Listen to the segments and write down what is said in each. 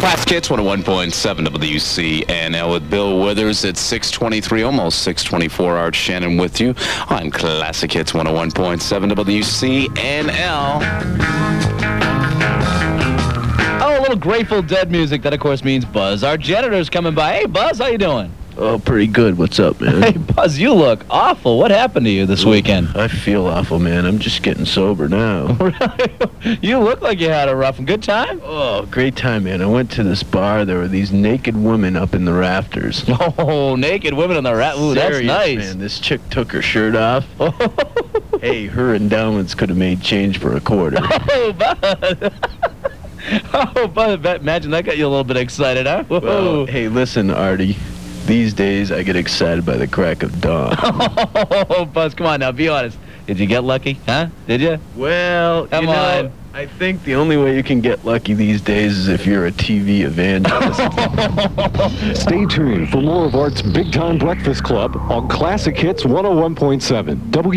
Classic Hits 101.7 WCNL with Bill Withers at 6:23, almost 6:24. Art Shannon with you on Classic Hits 101.7 WCNL. Oh, a little Grateful Dead music. That, of course, means Buzz. Our janitor's coming by. Hey, Buzz, how you doing? Oh, pretty good. What's up, man? Hey, Buzz, you look awful. What happened to you this weekend? I feel awful, man. I'm just getting sober now. You look like you had a rough and good time. Oh, great time, man. I went to this bar. There were these naked women up in the rafters. Oh, naked women in the rafters. Ooh, that's nice. Man, this chick took her shirt off. Hey, her endowments could have made change for a quarter. Oh, Buzz. Oh, Buzz, imagine that got you a little bit excited, huh? Well, hey, listen, Artie. These days, I get excited by the crack of dawn. Oh, Buzz, come on now, be honest. Did you get lucky, huh? Did you? Well, come on. I think the only way you can get lucky these days is if you're a TV evangelist. Stay tuned for more of Art's Big Time Breakfast Club on Classic Hits 101.7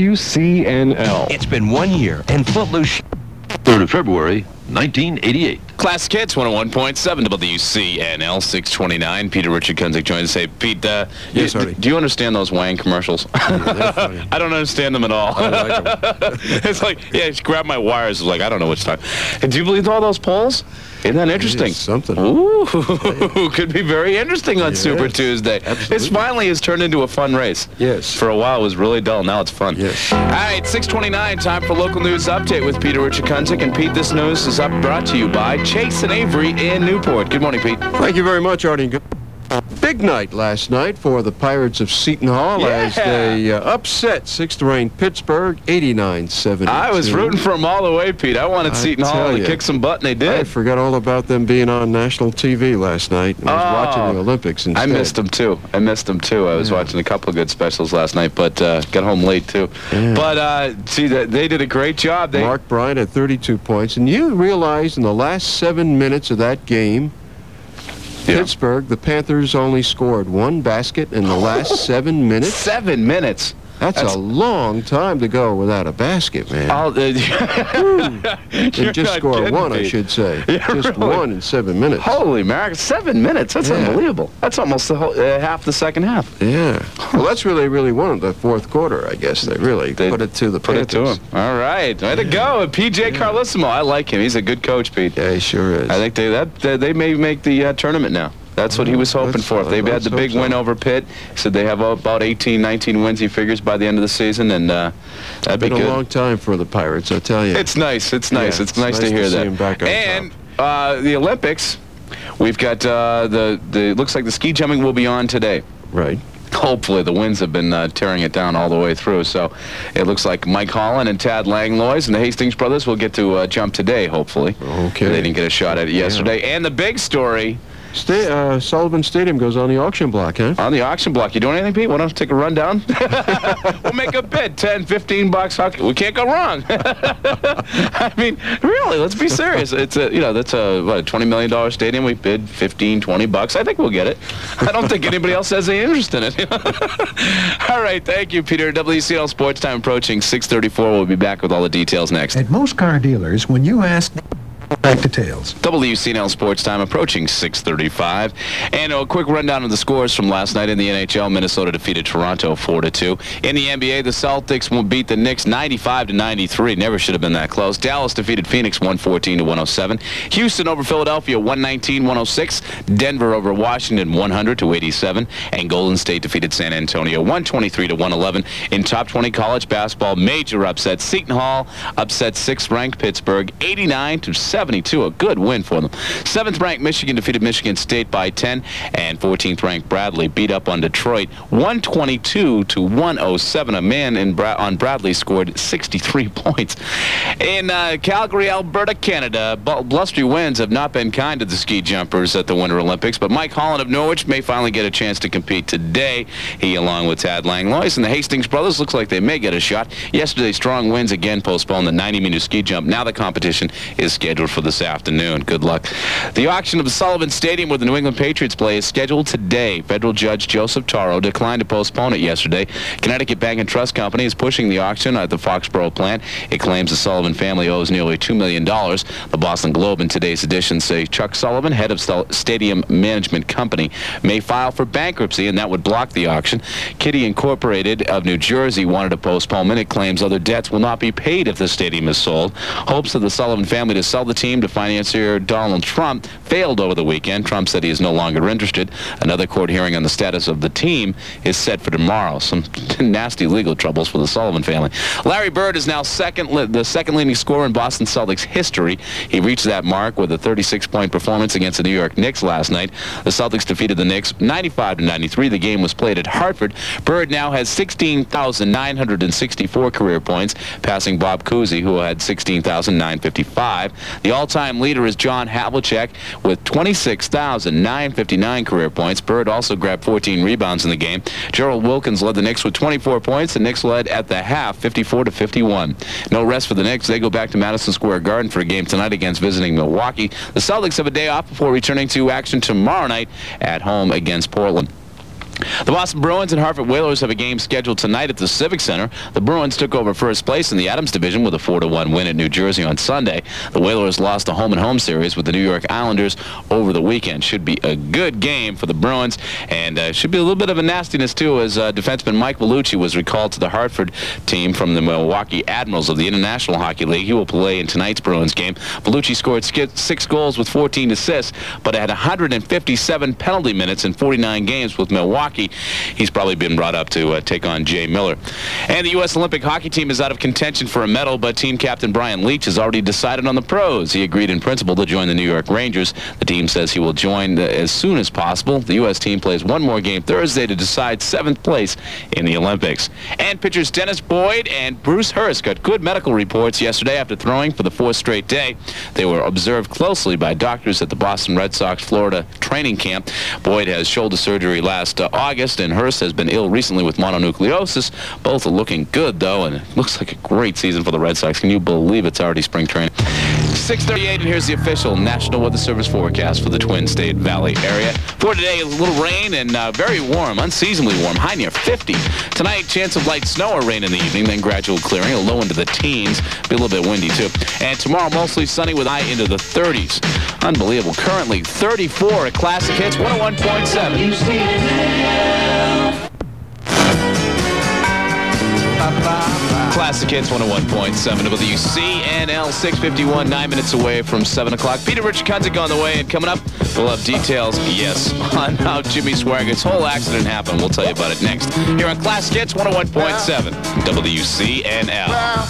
WCNL. It's been 1 year, and Footloose... 3rd of February, 1988. Classic Hits 101.7 WCNL 629. Peter Richard Kunzik joins us. Hey, Pete, yes, do you understand those Wang commercials? Yeah, I don't understand them at all. I like them. It's like, yeah, just grab my wires. It's like, I don't know which time. And do you believe all those polls? Isn't that interesting? It is something. Ooh, could be very interesting on Yes, Super Tuesday. absolutely. This finally has turned into a fun race. Yes. For a while, it was really dull. Now it's fun. Yes. All right, 6:29, time for local news update with Peter Richard Kunzik. And Pete, this news is brought to you by Chase and Avery in Newport. Good morning, Pete. Thank you very much, Artie. Big night last night for the Pirates of Seton Hall as they upset 6th-ranked Pittsburgh 89-72. I was rooting for them all the way, Pete. I wanted Seton Hall to kick some butt, and they did. I forgot all about them being on national TV last night. I was watching the Olympics instead. I missed them, too. I was watching a couple of good specials last night, but got home late, too. Yeah. But, see, they did a great job. Mark Bryant had 32 points. And you realize in the last 7 minutes of that game, Pittsburgh, the Panthers only scored one basket in the last 7 minutes. 7 minutes? That's a long time to go without a basket, man. And just score one, I should say. Just one in 7 minutes. Holy America, 7 minutes. That's unbelievable. That's almost the whole, half the second half. Yeah. Well, that's really won the fourth quarter, I guess. They put it to the Panthers. Put it to them. All right. Way to go. PJ Carlissimo. I like him. He's a good coach, Pete. Yeah, he sure is. I think they may make the tournament now. That's what he was hoping for. If they've had the big win over Pitt, said they have about 18, 19 wins, he figures, by the end of the season, and that'd be good. It's been a long time for the Pirates, I tell you. It's nice. It's nice. Yeah, it's nice to hear see that. him back on And the Olympics, we've got looks like the ski jumping will be on today. Right. Hopefully, the winds have been tearing it down all the way through. So it looks like Mike Holland and Tad Langlois and the Hastings brothers will get to jump today, hopefully. Okay. They didn't get a shot at it yesterday. And the big story... Sullivan Stadium goes on the auction block, huh? On the auction block. You doing anything, Pete? Want to take a rundown? We'll make a bid. 10, 15 bucks. We can't go wrong. I mean, really, let's be serious. It's that's a $20 million stadium. We bid 15, 20 bucks. I think we'll get it. I don't think anybody else has any interest in it. All right. Thank you, Peter. WCL Sports Time approaching 6:34. We'll be back with all the details next. At most car dealers, when you ask... details. WCNL Sports Time approaching 6:35. And a quick rundown of the scores from last night in the NHL. Minnesota defeated Toronto 4-2. In the NBA, the Celtics will beat the Knicks 95-93. Never should have been that close. Dallas defeated Phoenix 114-107. Houston over Philadelphia 119-106. Denver over Washington 100-87. And Golden State defeated San Antonio 123-111. In top 20 college basketball, major upset. Seton Hall upset 6th-ranked Pittsburgh 89-72. A good win for them. 7th-ranked Michigan defeated Michigan State by 10, and 14th-ranked Bradley beat up on Detroit 122-107. A man on Bradley scored 63 points. In Calgary, Alberta, Canada, blustery winds have not been kind to the ski jumpers at the Winter Olympics, but Mike Holland of Norwich may finally get a chance to compete today. He, along with Tad Langlois and the Hastings brothers, looks like they may get a shot. Yesterday's strong winds again postponed the 90-meter ski jump. Now the competition is scheduled for this afternoon. Good luck. The auction of the Sullivan Stadium where the New England Patriots play is scheduled today. Federal Judge Joseph Taro declined to postpone it yesterday. Connecticut Bank and Trust Company is pushing the auction at the Foxborough plant. It claims the Sullivan family owes nearly $2 million. The Boston Globe in today's edition say Chuck Sullivan, head of Stadium Management Company, may file for bankruptcy, and that would block the auction. Kitty Incorporated of New Jersey wanted a postponement. It claims other debts will not be paid if the stadium is sold. Hopes of the Sullivan family to sell the team to financier Donald Trump failed over the weekend. Trump said he is no longer interested. Another court hearing on the status of the team is set for tomorrow. Some nasty legal troubles for the Sullivan family. Larry Bird is now the second leading scorer in Boston Celtics history. He reached that mark with a 36-point performance against the New York Knicks last night. The Celtics defeated the Knicks 95-93. The game was played at Hartford. Bird now has 16,964 career points, passing Bob Cousy, who had 16,955. The all-time leader is John Havlicek with 26,959 career points. Bird also grabbed 14 rebounds in the game. Gerald Wilkins led the Knicks with 24 points. The Knicks led at the half, 54-51. No rest for the Knicks. They go back to Madison Square Garden for a game tonight against visiting Milwaukee. The Celtics have a day off before returning to action tomorrow night at home against Portland. The Boston Bruins and Hartford Whalers have a game scheduled tonight at the Civic Center. The Bruins took over first place in the Adams Division with a 4-1 win at New Jersey on Sunday. The Whalers lost the home-and-home series with the New York Islanders over the weekend. Should be a good game for the Bruins, and should be a little bit of a nastiness, too, as defenseman Mike Vellucci was recalled to the Hartford team from the Milwaukee Admirals of the International Hockey League. He will play in tonight's Bruins game. Vellucci scored 6 goals with 14 assists, but had 157 penalty minutes in 49 games with Milwaukee. He's probably been brought up to take on Jay Miller. And the U.S. Olympic hockey team is out of contention for a medal, but team captain Brian Leach has already decided on the pros. He agreed in principle to join the New York Rangers. The team says he will join as soon as possible. The U.S. team plays one more game Thursday to decide 7th place in the Olympics. And pitchers Dennis Boyd and Bruce Hurst got good medical reports yesterday after throwing for the 4th straight day. They were observed closely by doctors at the Boston Red Sox Florida training camp. Boyd has shoulder surgery last August, and Hurst has been ill recently with mononucleosis. Both are looking good, though, and it looks like a great season for the Red Sox. Can you believe it's already spring training? 6:38, and here's the official National Weather Service forecast for the Twin State Valley area. For today, a little rain and very warm, unseasonably warm, high near 50. Tonight, chance of light snow or rain in the evening, then gradual clearing, a low into the teens. Be a little bit windy, too. And tomorrow, mostly sunny with high into the 30s. Unbelievable. Currently, 34 at Classic Hits, 101.7. Classic Hits 101.7 WCNL 651, 9 minutes away from 7 o'clock. Peter Richard Kunzik on the way, and coming up, we'll have details, yes, on how Jimmy Swaggart's whole accident happened. We'll tell you about it next. Here on Classic Hits 101.7 WCNL.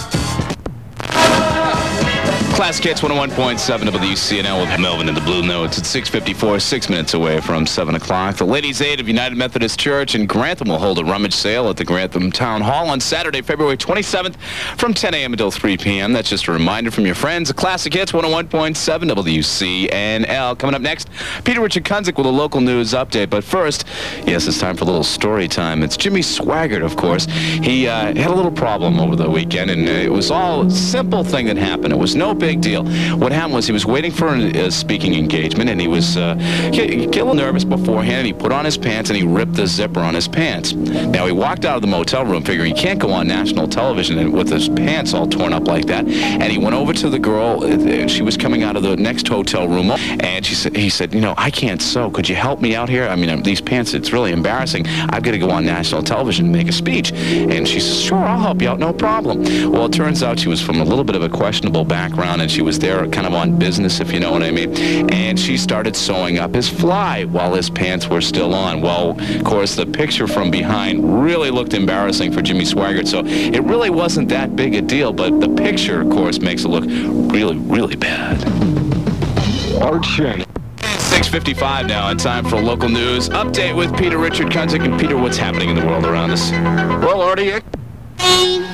Classic Hits 101.7 WCNL with Melvin and the Blue Notes at 6:54, 6 minutes away from 7 o'clock. The Ladies' Aid of United Methodist Church in Grantham will hold a rummage sale at the Grantham Town Hall on Saturday, February 27th from 10 a.m. until 3 p.m. That's just a reminder from your friends. Classic Hits 101.7 WCNL. Coming up next, Peter Richard Kunzik with a local news update. But first, yes, it's time for a little story time. It's Jimmy Swaggart, of course. He had a little problem over the weekend, and it was all a simple thing that happened. It was no big deal. What happened was he was waiting for a speaking engagement, and he was getting a little nervous beforehand, and he put on his pants, and he ripped the zipper on his pants. Now, he walked out of the motel room figuring he can't go on national television with his pants all torn up like that, and he went over to the girl. She was coming out of the next hotel room, and he said, you know, I can't sew. Could you help me out here? I mean, these pants, it's really embarrassing. I've got to go on national television and make a speech. And she says, sure, I'll help you out, no problem. Well, it turns out she was from a little bit of a questionable background, and she was there kind of on business, if you know what I mean. And she started sewing up his fly while his pants were still on. Well, of course, the picture from behind really looked embarrassing for Jimmy Swaggart, so it really wasn't that big a deal, but the picture, of course, makes it look really, really bad. Art Shannon. 6:55 now, and time for a local news update with Peter Richard Kunzik. And Peter, what's happening in the world around us? Well, Artie,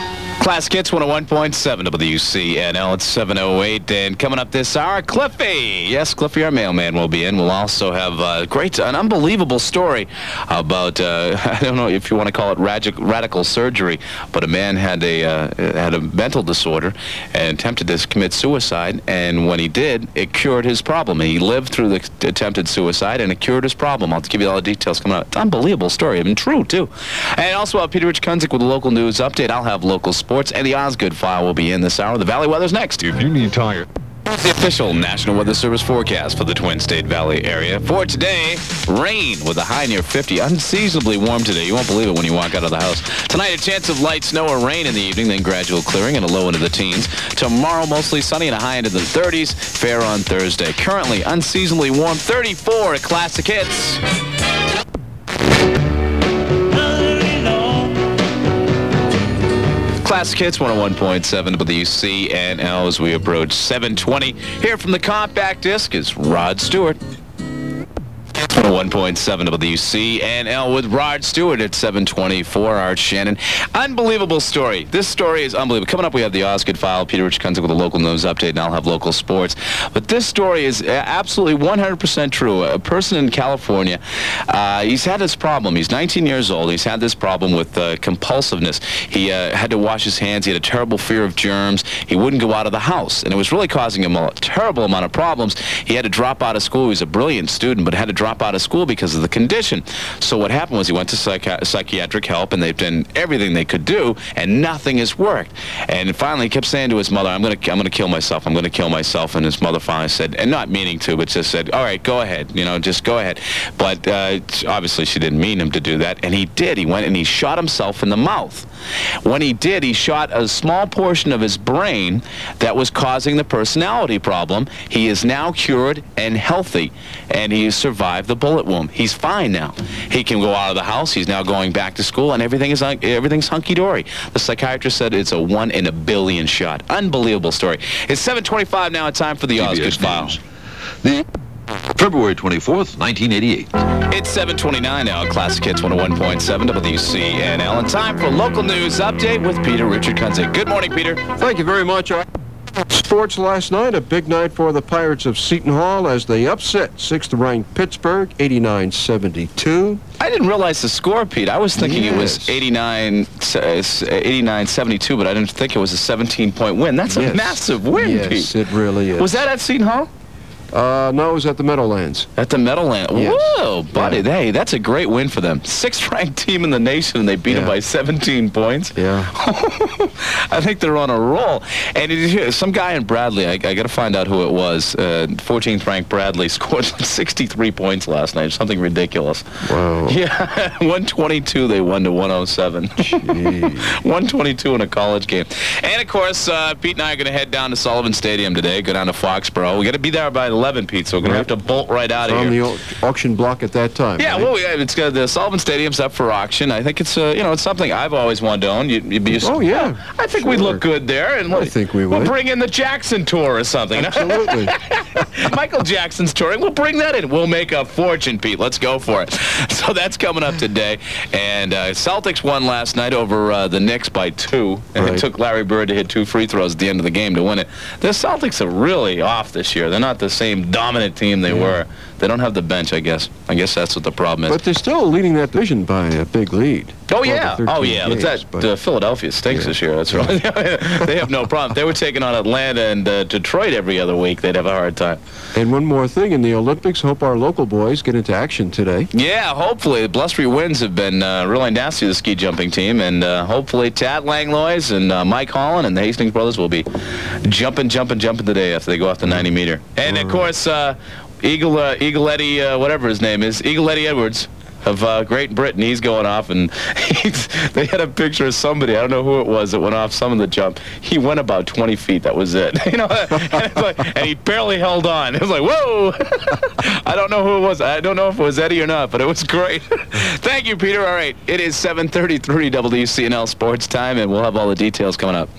Classic Hits 101.7 WCNL. It's 7:08, and coming up this hour, Cliffy. Yes, Cliffy, our mailman, will be in. We'll also have an unbelievable story about I don't know if you want to call it radical surgery, but a man had a mental disorder and attempted to commit suicide, and when he did, it cured his problem. He lived through the attempted suicide, and it cured his problem. I'll give you all the details coming up. It's an unbelievable story. I mean, true too. And also Peter Rich Kunzik with a local news update. I'll have local sports, and the Osgood File will be in this hour. The Valley weather's next. If you need tires. The official National Weather Service forecast for the Twin State Valley area. For today, rain with a high near 50. Unseasonably warm today. You won't believe it when you walk out of the house. Tonight, a chance of light snow or rain in the evening, then gradual clearing and a low into the teens. Tomorrow, mostly sunny and a high into the 30s. Fair on Thursday. Currently, unseasonably warm 34 at Classic Hits. Classic Hits 101.7 WCNL as we approach 7:20. Here from the compact disc is Rod Stewart. 101.7 WCNL with Rod Stewart at 7:24. Art Shannon. Unbelievable story. This story is unbelievable. Coming up, we have the Osgood File. Peter Rich Kunzik with a local news update, and I'll have local sports. But this story is absolutely 100% true. A person in California, he's had this problem. He's 19 years old. He's had this problem with compulsiveness. He had to wash his hands. He had a terrible fear of germs. He wouldn't go out of the house, and it was really causing him a terrible amount of problems. He had to drop out of school. He was a brilliant student, but had to drop out of school because of the condition. So what happened was he went to psychiatric help, and they've done everything they could do, and nothing has worked. And finally, he kept saying to his mother, "I'm gonna kill myself. I'm gonna kill myself." And his mother finally said, and not meaning to, but just said, "All right, go ahead. You know, just go ahead." But obviously, she didn't mean him to do that, and he did. He went and he shot himself in the mouth. When he did, he shot a small portion of his brain that was causing the personality problem. He is now cured and healthy, and he has survived the bullet wound. He's fine now. He can go out of the house. He's now going back to school, and everything's hunky-dory. The psychiatrist said it's a 1 in a billion shot. Unbelievable story. It's 7:25 now. It's time for the Osgood File. The February 24th, 1988. It's 7:29 now. Classic Hits 101.7 WCNL. And time for local news update with Peter Richard Kunzik. Good morning, Peter. Thank you very much. Sports last night, a big night for the Pirates of Seton Hall as they upset 6th-ranked Pittsburgh, 89-72. I didn't realize the score, Pete. I was thinking it was 89-72, but I didn't think it was a 17-point win. That's a massive win, Pete. Yes, it really is. Was that at Seton Hall? No, it was at the Meadowlands. At the Meadowlands. Yes. Whoa, buddy. Yeah. Hey, that's a great win for them. 6th-ranked team in the nation, and they beat them by 17 points. Yeah. I think they're on a roll. And some guy in Bradley, I got to find out who it was. 14th-ranked Bradley scored 63 points last night. Something ridiculous. Wow. Yeah. 122 they won to 107. 122 in a college game. And, of course, Pete and I are going to head down to Sullivan Stadium today, go down to Foxborough. We got to be there by 11, Pete, so we're going to have to bolt right out of here. On the auction block at that time. Yeah, right? well, it's got the Sullivan Stadium's up for auction. I think it's it's something I've always wanted to own. Oh yeah, I think we'd look good there, and I think we would. We'll bring in the Jackson tour or something. Absolutely. Michael Jackson's touring. We'll bring that in. We'll make a fortune, Pete. Let's go for it. So that's coming up today. And Celtics won last night over the Knicks by 2, and it took Larry Bird to hit 2 free throws at the end of the game to win it. The Celtics are really off this year. They're not the same dominant team they were. They don't have the bench, I guess. I guess that's what the problem is. But they're still leading that division by a big lead. Oh, yeah. Oh, yeah. Games, but Philadelphia stinks this year. That's right. They have no problem. If they were taking on Atlanta and Detroit every other week, they'd have a hard time. And one more thing, in the Olympics, hope our local boys get into action today. Yeah, hopefully. The blustery winds have been really nasty to the ski jumping team, and hopefully Tad Langlois and Mike Holland and the Hastings brothers will be jumping today after they go off the 90-meter. And, of course, Eagle Eddie, whatever his name is, Eagle Eddie Edwards of Great Britain, he's going off, and they had a picture of somebody, I don't know who it was, that went off some of the jump. He went about 20 feet, that was it. And he barely held on. It was like, whoa! I don't know who it was. I don't know if it was Eddie or not, but it was great. Thank you, Peter. All right, it is 7:33 WCNL Sports Time, and we'll have all the details coming up.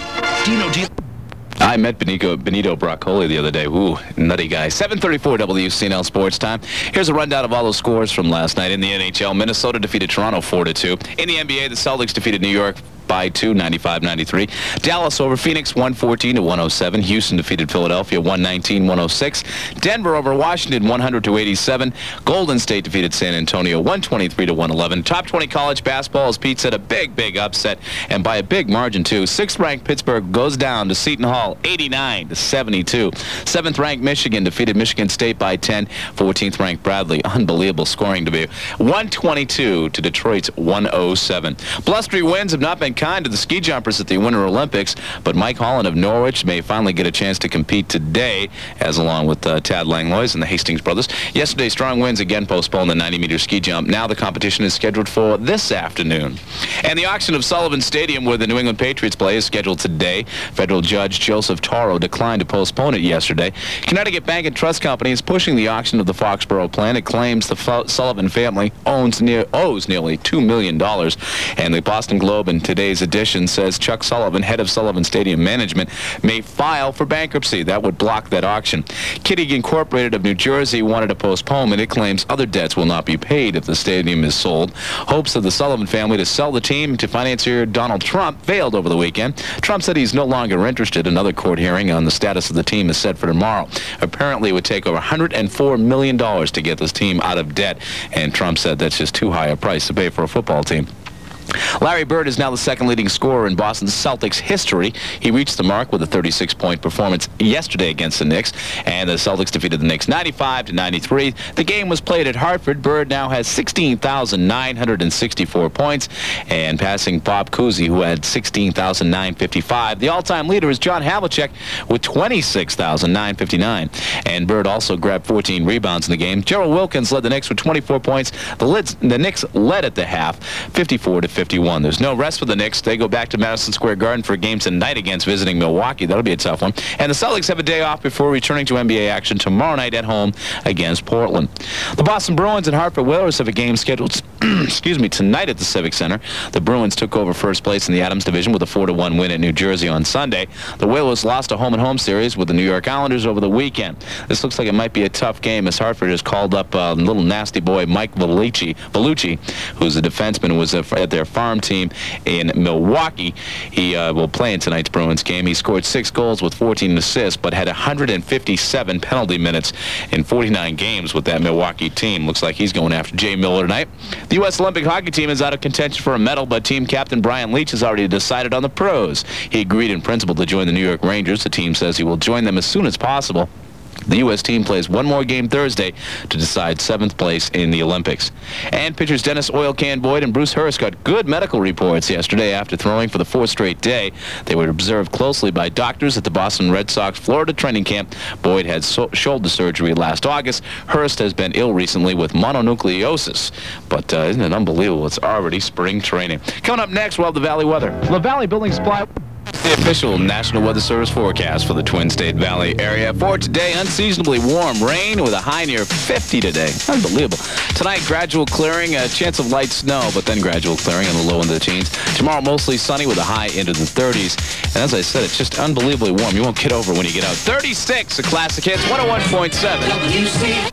I met Benito Broccoli the other day. Ooh, nutty guy. 7:34 WCNL Sports Time. Here's a rundown of all those scores from last night in the NHL. Minnesota defeated Toronto 4-2. In the NBA, the Celtics defeated New York by 2, 95-93. Dallas over Phoenix, 114-107. Houston defeated Philadelphia, 119-106. Denver over Washington, 100-87. Golden State defeated San Antonio, 123-111. Top 20 college basketball, as Pete said, a big upset, and by a big margin, too. 6th-ranked Pittsburgh goes down to Seton Hall, 89-72. 7th-ranked Michigan defeated Michigan State by 10. 14th-ranked Bradley, unbelievable scoring debut, 122 to Detroit's 107. Blustery winds have not been kind to the ski jumpers at the Winter Olympics, but Mike Holland of Norwich may finally get a chance to compete today, as along with Tad Langlois and the Hastings brothers. Yesterday, strong winds again postponed the 90-meter ski jump. Now the competition is scheduled for this afternoon. And the auction of Sullivan Stadium, where the New England Patriots play, is scheduled today. Federal Judge Joseph Toro declined to postpone it yesterday. Connecticut Bank and Trust Company is pushing the auction of the Foxborough plan. It claims the Sullivan family owes nearly $2 million. And the Boston Globe in today's edition says Chuck Sullivan, head of Sullivan Stadium Management, may file for bankruptcy. That would block that auction. Kitty Incorporated of New Jersey wanted a postponement. It claims other debts will not be paid if the stadium is sold. Hopes of the Sullivan family to sell the team to financier Donald Trump failed over the weekend. Trump said he's no longer interested. Another court hearing on the status of the team is set for tomorrow. Apparently, it would take over $104 million to get this team out of debt, and Trump said that's just too high a price to pay for a football team. Larry Bird is now the second leading scorer in Boston Celtics history. He reached the mark with a 36-point performance yesterday against the Knicks, and the Celtics defeated the Knicks 95-93. The game was played at Hartford. Bird now has 16,964 points, and passing Bob Cousy, who had 16,955. The all-time leader is John Havlicek with 26,959, and Bird also grabbed 14 rebounds in the game. Gerald Wilkins led the Knicks with 24 points. The Knicks led at the half, 54-51. There's no rest for the Knicks. They go back to Madison Square Garden for a game tonight against visiting Milwaukee. That'll be a tough one. And the Celtics have a day off before returning to NBA action tomorrow night at home against Portland. The Boston Bruins and Hartford Whalers have a game scheduled tonight at the Civic Center. The Bruins took over first place in the Adams Division with a 4-1 win at New Jersey on Sunday. The Whalers lost a home-and-home series with the New York Islanders over the weekend. This looks like it might be a tough game, as Hartford has called up little nasty boy Mike Vellucci, who's a defenseman who was at their farm team in Milwaukee. He will play in tonight's Bruins game. He scored 6 goals with 14 assists, but had 157 penalty minutes in 49 games with that Milwaukee team. Looks like he's going after Jay Miller tonight. The U.S. Olympic hockey team is out of contention for a medal, but team captain Brian Leetch has already decided on the pros. He agreed in principle to join the New York Rangers. The team says he will join them as soon as possible. The U.S. team plays one more game Thursday to decide 7th place in the Olympics. And pitchers Dennis Oil Can Boyd and Bruce Hurst got good medical reports yesterday after throwing for the 4th straight day. They were observed closely by doctors at the Boston Red Sox Florida training camp. Boyd had shoulder surgery last August. Hurst has been ill recently with mononucleosis. But isn't it unbelievable? It's already spring training. Coming up next, we'll have the Valley weather. La Valley Building Supply. The official National Weather Service forecast for the Twin State Valley area. For today, unseasonably warm rain with a high near 50 today. Unbelievable. Tonight, gradual clearing, a chance of light snow, but then gradual clearing on the low end of the teens. Tomorrow, mostly sunny with a high into the 30s. And as I said, it's just unbelievably warm. You won't get over when you get out. 36, the Classic Hits, 101.7.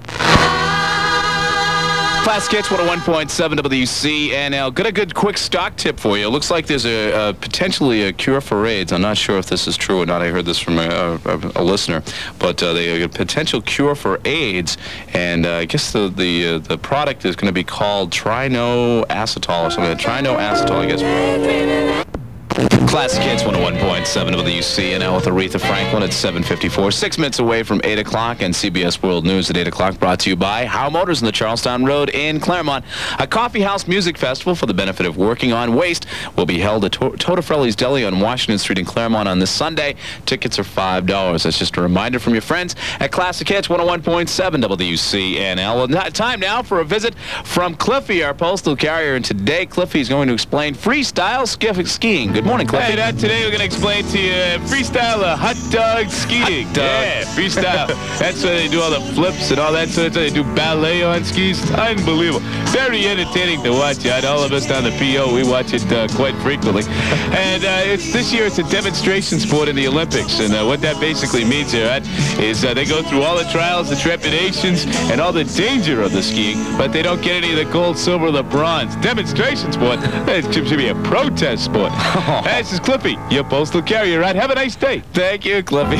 Classic Hits 101.7 WCNL. Got a good quick stock tip for you. It looks like there's potentially a cure for AIDS. I'm not sure if this is true or not. I heard this from a listener, but they a potential cure for AIDS, and I guess the product is going to be called trinoacetol or something. Trinoacetol, I guess. Classic Hits 101.7 WCNL with Aretha Franklin at 7:54. 6 minutes away from 8 o'clock, and CBS World News at 8 o'clock, brought to you by Howe Motors in the Charlestown Road in Claremont. A coffee house music festival for the benefit of Working on Waste will be held at Totafrelli's Deli on Washington Street in Claremont on this Sunday. Tickets are $5. That's just a reminder from your friends at Classic Hits 101.7 WCNL. Time now for a visit from Cliffy, our postal carrier, and today Cliffy is going to explain freestyle skiing. Good Good morning, Cliffy. Hey, today we're going to explain to you freestyle hot dog skiing. Yeah, freestyle. That's where they do all the flips and all that sort of stuff. They do ballet on skis. Unbelievable. Very entertaining to watch. All of us down the PO, we watch it quite frequently. And this year it's a demonstration sport in the Olympics. And what that basically means here is they go through all the trials, the trepidations, and all the danger of the skiing, but they don't get any of the gold, silver, or the bronze. Demonstration sport. It should be a protest sport. Hey, this is Cliffy, your postal carrier. Have a nice day. Thank you, Cliffy.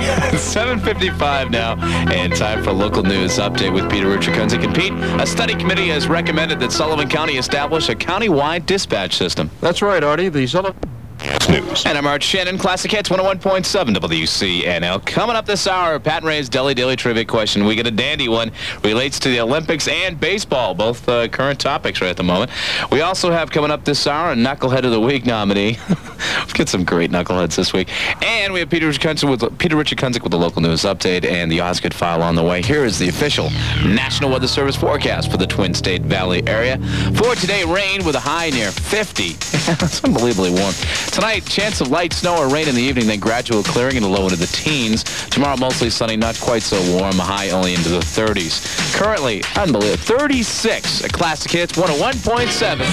7:55 now, and time for a local news update with Peter Richard Kunzik. And Pete, a study committee has recommended that Sullivan County establish a county-wide dispatch system. That's right, Artie. The Sullivan News. And I'm Art Shannon, Classic Hits 101.7 WCNL. Coming up this hour, Pat and Ray's Daily Trivia question. We get a dandy one. Relates to the Olympics and baseball, both current topics right at the moment. We also have coming up this hour a Knucklehead of the Week nominee. We've got some great knuckleheads this week. And we have Peter Richard Kunzik with the local news update and the Osgood File on the way. Here is the official National Weather Service forecast for the Twin State Valley area. For today, rain with a high near 50. It's unbelievably warm. Tonight, chance of light snow or rain in the evening, then gradual clearing and a low into the teens. Tomorrow, mostly sunny, not quite so warm, a high only into the 30s. Currently, unbelievable, 36 at Classic Hits 101.7.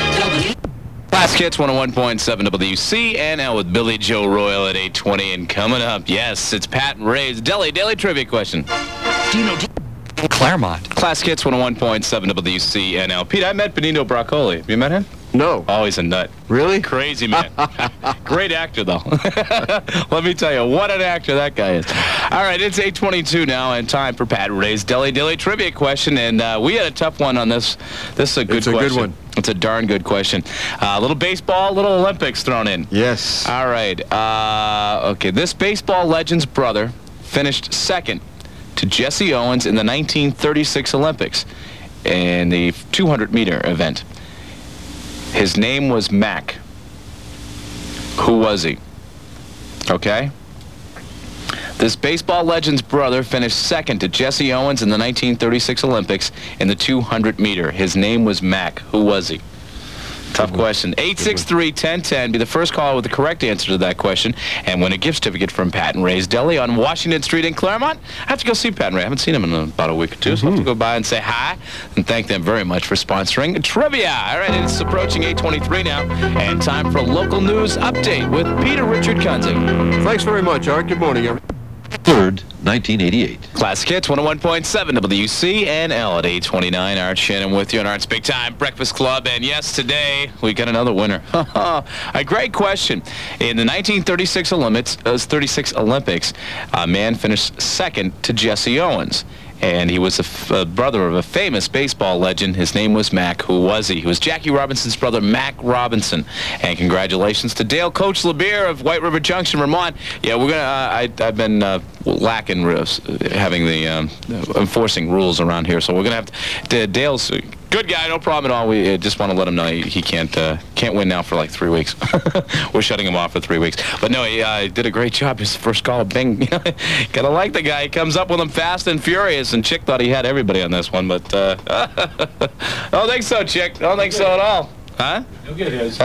Classic Hits 101.7 WCNL with Billy Joe Royal at 8:20. And coming up, yes, it's Pat and Ray's Daily Trivia question. Dino Claremont. Classic Hits 101.7 WCNL. Pete, I met Benito Broccoli. Have you met him? No. Oh, he's a nut. Really? Crazy man. Great actor, though. Let me tell you, what an actor that guy is. All right, it's 8:22 now, and time for Pat Ray's Daily Trivia question. And we had a tough one on this. This is a good question. It's a good one. It's a darn good question. A little baseball, a little Olympics thrown in. Yes. All right. Okay, this baseball legend's brother finished second to Jesse Owens in the 1936 Olympics in the 200-meter event. His name was Mac. Who was he? Okay? This baseball legend's brother finished second to Jesse Owens in the 1936 Olympics in the 200-meter. His name was Mac. Who was he? Tough question. 863-1010. Be the first caller with the correct answer to that question and win a gift certificate from Pat and Ray's Deli on Washington Street in Claremont. I have to go see Pat and Ray. I haven't seen him in about a week or two, so I have to go by and say hi and thank them very much for sponsoring trivia. All right, it's approaching 8:23 now, and time for a local news update with Peter Richard Kunzik. Thanks very much, Art. Good morning, everyone. 3rd, 1988. Classic Hits 101.7 WCNL at 8:29. Art Shannon with you on Art's Big Time Breakfast Club. And yes, today we got another winner. A great question. In the 1936 Olympics, a man finished second to Jesse Owens. And he was a brother of a famous baseball legend. His name was Mac. Who was he? He was Jackie Robinson's brother, Mac Robinson. And congratulations to Dale Coach LeBeer of White River Junction, Vermont. Yeah, we're gonna. I've been lacking having the enforcing rules around here, so we're gonna have to. Dale's a good guy, no problem at all. We just want to let him know he can't win now for like 3 weeks. We're shutting him off for 3 weeks. But no, he did a great job. His first call, bing. Gotta like the guy. He comes up with them fast and furious. And Chick thought he had everybody on this one, but I don't think so, Chick. I don't think so at all. Huh? He'll get his.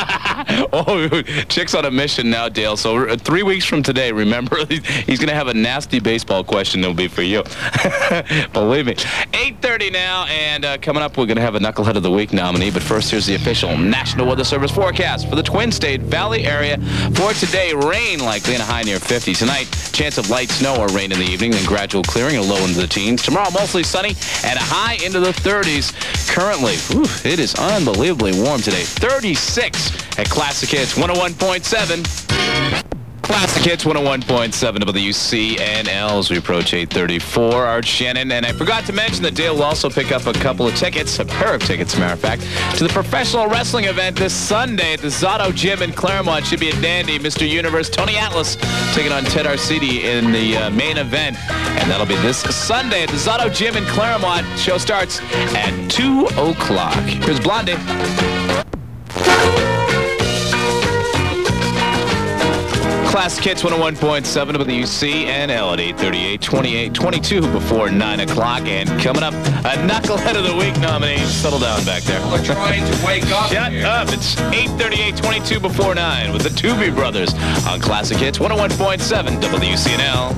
Oh, Chick's on a mission now, Dale. So 3 weeks from today, remember, he's going to have a nasty baseball question that'll be for you. Believe me. 8:30 now, and coming up, we're going to have a Knucklehead of the Week nominee. But first, here's the official National Weather Service forecast for the Twin State Valley area. For today, rain likely and a high near 50. Tonight, chance of light snow or rain in the evening, then gradual clearing and a low into the teens. Tomorrow, mostly sunny and a high into the 30s. Currently, it is unbelievably warm today. 36 at Classic Hits 101.7. Classic Hits 101.7 WCNL as we approach 8:34. Art Shannon, and I forgot to mention that Dale will also pick up a couple of tickets, a pair of tickets, as a matter of fact, to the professional wrestling event this Sunday at the Zotto Gym in Claremont. Should be a dandy. Mr. Universe Tony Atlas taking on Ted Arcidi in the main event, and that'll be this Sunday at the Zotto Gym in Claremont. Show starts at 2 o'clock. Here's Blondie. Classic Hits 101.7 WCNL at 8:38, 28, 22 before 9 o'clock. And coming up, a Knucklehead of the Week nominee. Settle down back there. We're trying to wake up. Shut up. It's 8:38, 22 before 9 with the Doobie Brothers on Classic Hits 101.7 WCNL.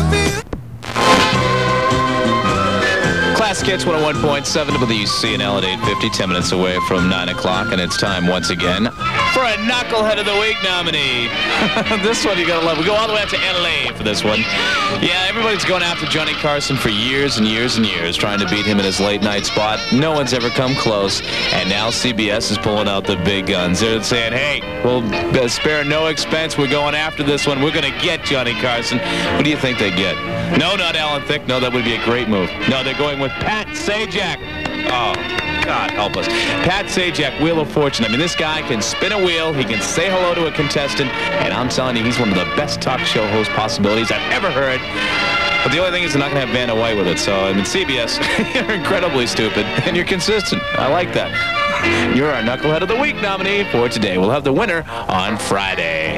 Classic Hits 101.7 WCNL at 8:50, 10 minutes away from 9 o'clock, and it's time once again for a Knucklehead of the Week nominee. This one you gotta love. We go all the way out to LA for this one. Yeah, everybody's going after Johnny Carson for years and years and years, trying to beat him in his late night spot. No one's ever come close, and now CBS is pulling out the big guns. They're saying, hey, we'll spare no expense. We're going after this one. We're gonna get Johnny Carson. What do you think they get? No, not Alan Thicke. No, that would be a great move. No, they're going with Pat Sajak. Oh, God help us. Pat Sajak, Wheel of Fortune. I mean, this guy can spin a wheel. He can say hello to a contestant. And I'm telling you, he's one of the best talk show host possibilities I've ever heard. But the only thing is they're not going to have Vanna White with it. So, I mean, CBS, you're incredibly stupid. And you're consistent. I like that. You're our Knucklehead of the Week nominee for today. We'll have the winner on Friday.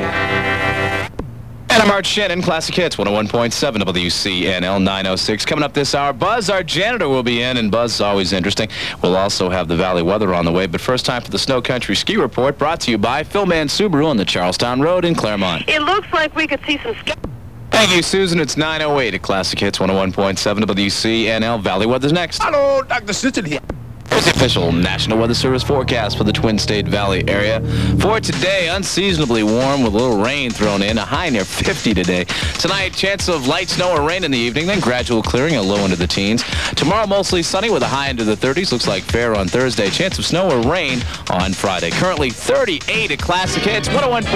And I'm Art Shannon, Classic Hits 101.7 WCNL 906. Coming up this hour, Buzz, our janitor, will be in, and Buzz is always interesting. We'll also have the Valley weather on the way, but first time for the Snow Country Ski Report, brought to you by Philman Subaru on the Charlestown Road in Claremont. It looks like we could see some Thank you, Susan. It's 9:08 at Classic Hits 101.7 WCNL. Valley weather's next. Hello, Dr. Stitchen here. Here's the official National Weather Service forecast for the Twin State Valley area. For today, unseasonably warm with a little rain thrown in, a high near 50 today. Tonight, chance of light snow or rain in the evening, then gradual clearing, a low into the teens. Tomorrow, mostly sunny with a high into the 30s. Looks like fair on Thursday. Chance of snow or rain on Friday. Currently 38 at Classic Hits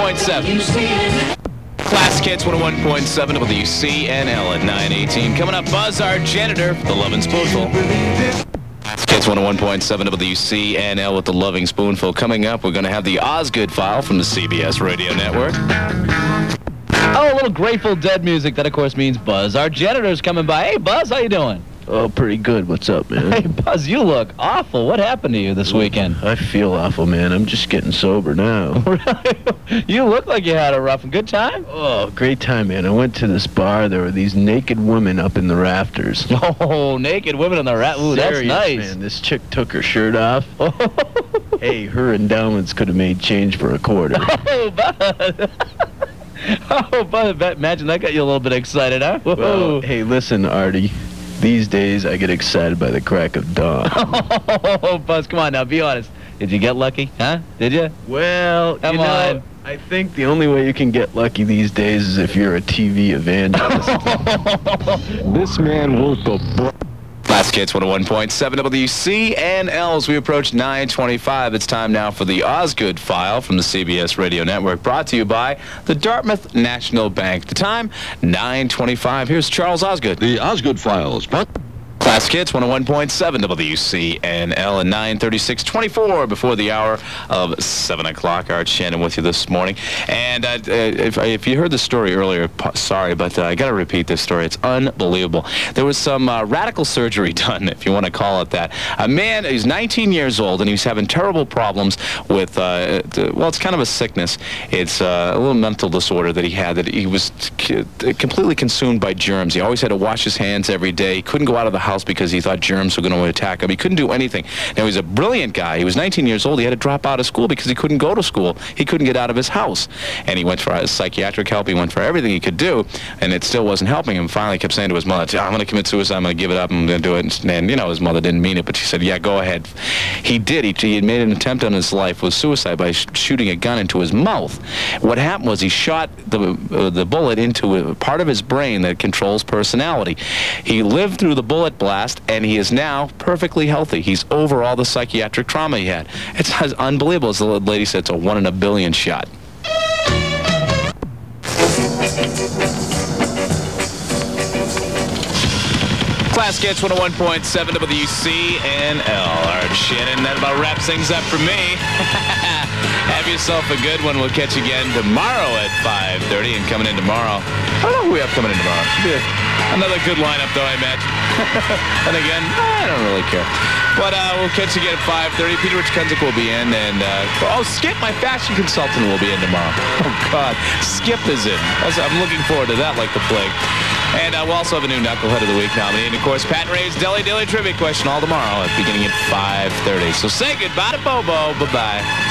101.7. Classic Hits 101.7 WCNL at 9:18. Coming up, Buzz, our janitor, the Lovin' Spoonful. Kids 101.7 WCNL with the Loving Spoonful. Coming up, we're going to have the Osgood File from the CBS Radio Network. Oh, a little Grateful Dead music. That, of course, means Buzz. Our janitor's coming by. Hey, Buzz, how you doing? Oh, pretty good. What's up, man? Hey, Buzz, you look awful. What happened to you this weekend? I feel awful, man. I'm just getting sober now. Really? You look like you had a rough and good time. Oh, great time, man. I went to this bar. There were these naked women up in the rafters. Oh, naked women in the rafters. Ooh, that's nice. Man, this chick took her shirt off. Hey, her endowments could have made change for a quarter. Oh, Buzz. Oh, Buzz, imagine that got you a little bit excited, huh? Well, hey, listen, Artie. These days, I get excited by the crack of dawn. Oh, Buzz, come on now, be honest. Did you get lucky, huh? Did you? Well, come you know, on. I think the only way you can get lucky these days is if you're a TV evangelist. This man worth the book. Classic Hits 101.7 WCNL. As we approach 9:25, it's time now for the Osgood File from the CBS Radio Network, brought to you by the Dartmouth National Bank. The time, 9:25. Here's Charles Osgood. The Osgood Files. Classic Hits 101.7 WCNL at 9:36:24 before the hour of 7 o'clock. Art Shannon with you this morning. And if you heard the story earlier, sorry, but I got to repeat this story. It's unbelievable. There was some radical surgery done, if you want to call it that. A man is 19 years old, and he's having terrible problems with, well, it's kind of a sickness. It's a little mental disorder that he had, that he was completely consumed by germs. He always had to wash his hands every day. He couldn't go out of the house because he thought germs were going to attack him. He couldn't do anything. Now, he's a brilliant guy. He was 19 years old. He had to drop out of school because he couldn't go to school. He couldn't get out of his house. And he went for psychiatric help. He went for everything he could do, and it still wasn't helping him. Finally, he kept saying to his mother, I'm going to commit suicide. I'm going to give it up. I'm going to do it. And, you know, his mother didn't mean it, but she said, yeah, go ahead. He did. He had made an attempt on his life with suicide by shooting a gun into his mouth. What happened was he shot the bullet into a part of his brain that controls personality. He lived through the bullet blast, and he is now perfectly healthy. He's over all the psychiatric trauma he had. It's unbelievable. As the lady said, it's a 1 in a billion shot. Classic Hits 101.7 WCNL. All right, Shannon, that about wraps things up for me. Have yourself a good one. We'll catch you again tomorrow at 5:30. And coming in tomorrow, I don't know who we have coming in tomorrow. Should be another good lineup, though, I imagine. And again, I don't really care. But we'll catch you again at 5:30. Peter Rich Kunzik will be in. And, Skip, my fashion consultant, will be in tomorrow. Oh, God. Skip is in. I'm looking forward to that like the plague. And we'll also have a new Knucklehead of the Week nominee. And, of course, Pat Ray's Deli Daily Trivia question all tomorrow beginning at 5:30. So say goodbye to Bobo. Bye-bye.